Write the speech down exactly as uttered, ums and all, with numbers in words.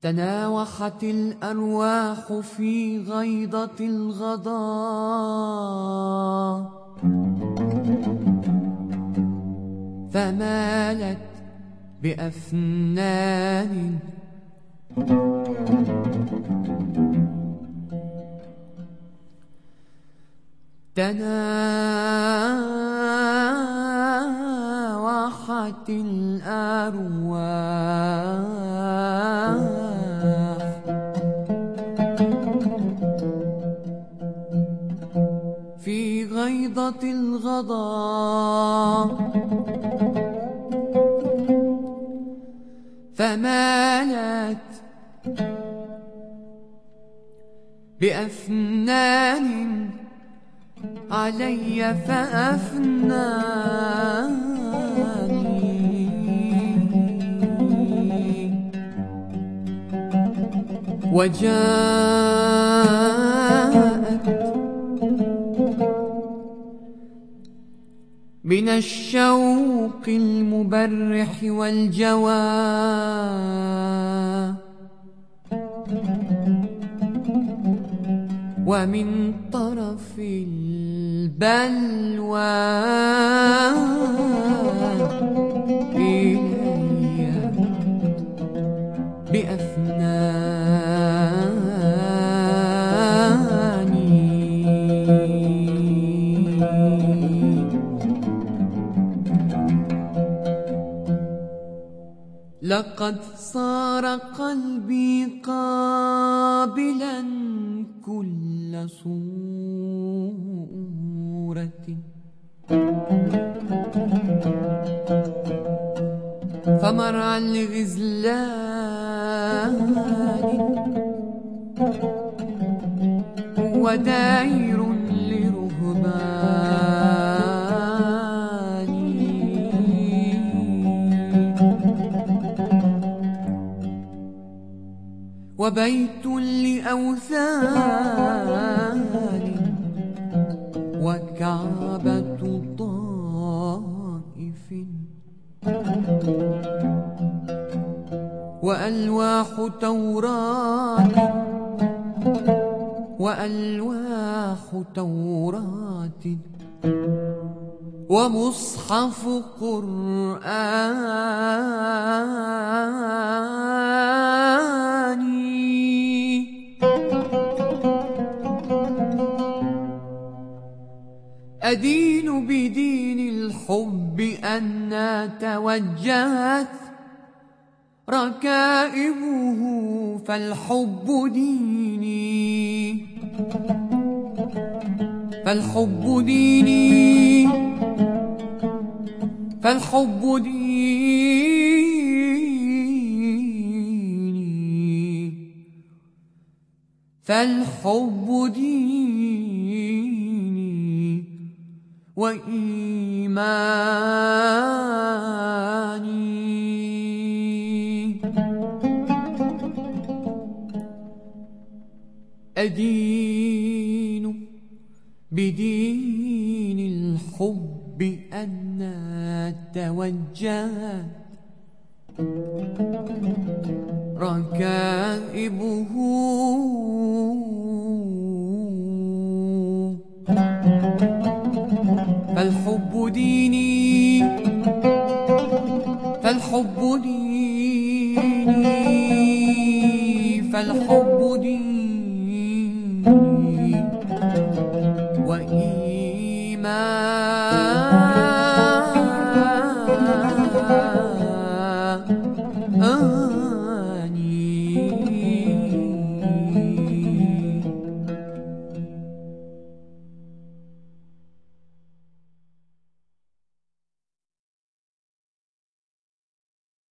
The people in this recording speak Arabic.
تناوحت الأرواح في غيضة الغضاء، فمالت بأفنان تناوحت الأرواح في غيضة الغضاء، فمالت بأفنان علي فأفناني، وجاءت من الشوق المبرح والجوى، ومن طرف البلوى إلي بأفناني. لقد صار قلبي قابلا كل صورة، فمرعى الغزلان وداير لرهبان، وبيت لأوثان وكعبة طائف، وألواح توراة وألواح توراة ومصحف قرآن. أدين بدين الحب أن توجهت ركائبه، فالحب ديني فالحب ديني فالحب ديني فالحب ديني وإيماني. أدين بدين الحب أن توجهت ركائبه، فالحب ديني فالحب ديني فالحب ديني وإيماني.